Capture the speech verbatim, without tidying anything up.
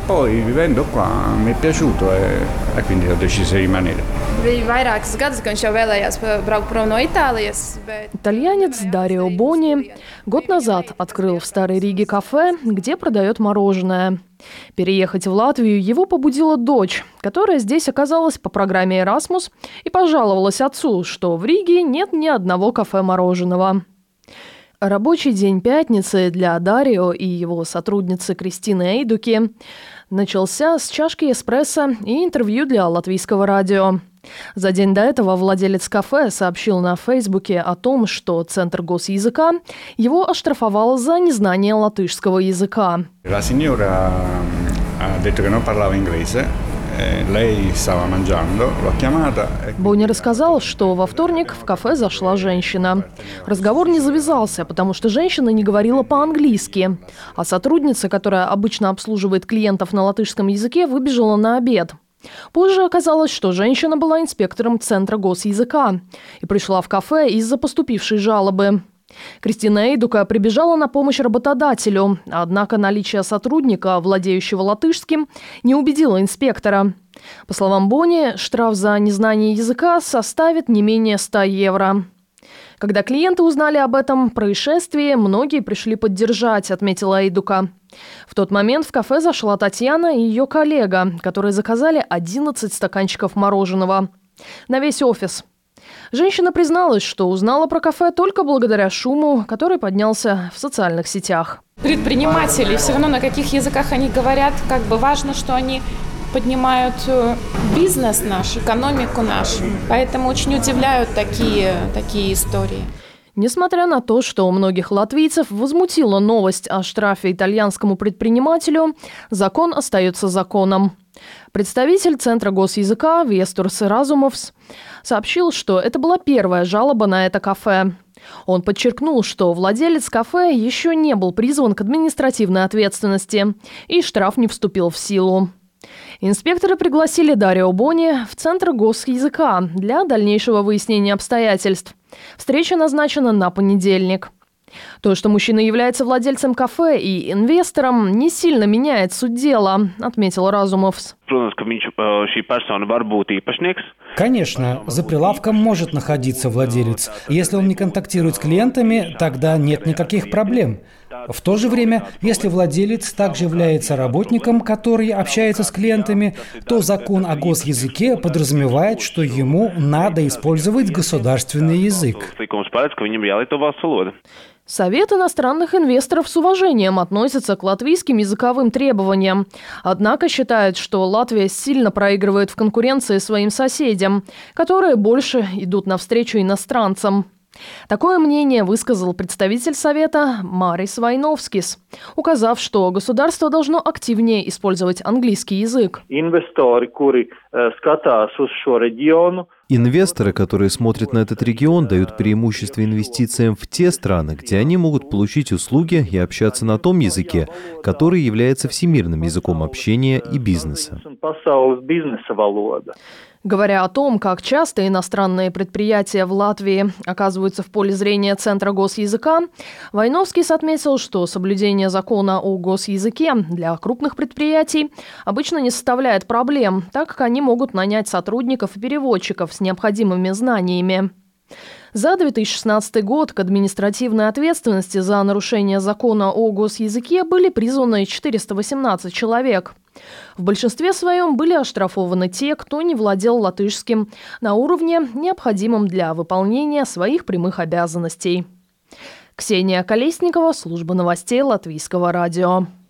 Poi vivendo qua mi è piaciuto e, e quindi ho deciso di rimanere. Итальянец Дарио Бони год назад открыл в Старой Риге кафе, где продает мороженое. Переехать в Латвию его побудила дочь, которая здесь оказалась по программе Erasmus и пожаловалась отцу, что в Риге нет ни одного кафе мороженого. Рабочий день пятницы для Дарио и его сотрудницы Кристины Эйдуки начался с чашки эспрессо и интервью для латвийского радио. За день до этого владелец кафе сообщил на Фейсбуке о том, что Центр госязыка его оштрафовал за незнание латышского языка. La signora ha detto che non parlava inglese. Бони рассказал, что во вторник в кафе зашла женщина. Разговор не завязался, потому что женщина не говорила по-английски, а сотрудница, которая обычно обслуживает клиентов на латышском языке, выбежала на обед. Позже оказалось, что женщина была инспектором Центра госязыка и пришла в кафе из-за поступившей жалобы. Кристина Эйдука прибежала на помощь работодателю, однако наличие сотрудника, владеющего латышским, не убедило инспектора. По словам Бони, штраф за незнание языка составит не менее ста евро. Когда клиенты узнали об этом происшествии, многие пришли поддержать, отметила Эйдука. В тот момент в кафе зашла Татьяна и ее коллега, которые заказали одиннадцать стаканчиков мороженого на весь офис. Женщина призналась, что узнала про кафе только благодаря шуму, который поднялся в социальных сетях. Предприниматели, все равно на каких языках они говорят, как бы важно, что они поднимают бизнес наш, экономику нашу. Поэтому очень удивляют такие, такие истории. Несмотря на то, что у многих латвийцев возмутила новость о штрафе итальянскому предпринимателю, закон остается законом. Представитель Центра госязыка Вестурс Разумовс сообщил, что это была первая жалоба на это кафе. Он подчеркнул, что владелец кафе еще не был призван к административной ответственности, и штраф не вступил в силу. Инспекторы пригласили Дарио Бони в Центр госязыка для дальнейшего выяснения обстоятельств. Встреча назначена на понедельник. То, что мужчина является владельцем кафе и инвестором, не сильно меняет суть дела, отметил Разумовс. Конечно, за прилавком может находиться владелец. Если он не контактирует с клиентами, тогда нет никаких проблем. В то же время, если владелец также является работником, который общается с клиентами, то закон о госязыке подразумевает, что ему надо использовать государственный язык. Совет иностранных инвесторов с уважением относится к латвийским языковым требованиям. Однако считает, что Латвия сильно проигрывает в конкуренции своим соседям, которые больше идут навстречу иностранцам. Такое мнение высказал представитель Совета Марис Вайновскис, указав, что государство должно активнее использовать английский язык. Инвесторы, которые смотрят на этот регион, дают преимущество инвестициям в те страны, где они могут получить услуги и общаться на том языке, который является всемирным языком общения и бизнеса. Говоря о том, как часто иностранные предприятия в Латвии оказываются в поле зрения Центра госязыка, Вайновскис отметил, что соблюдение закона о госязыке для крупных предприятий обычно не составляет проблем, так как они могут нанять сотрудников и переводчиков с необходимыми знаниями. За две тысячи шестнадцатый год к административной ответственности за нарушение закона о госязыке были призваны четыреста восемнадцать человек. В большинстве своем были оштрафованы те, кто не владел латышским на уровне, необходимом для выполнения своих прямых обязанностей. Ксения Колесникова, служба новостей Латвийского радио.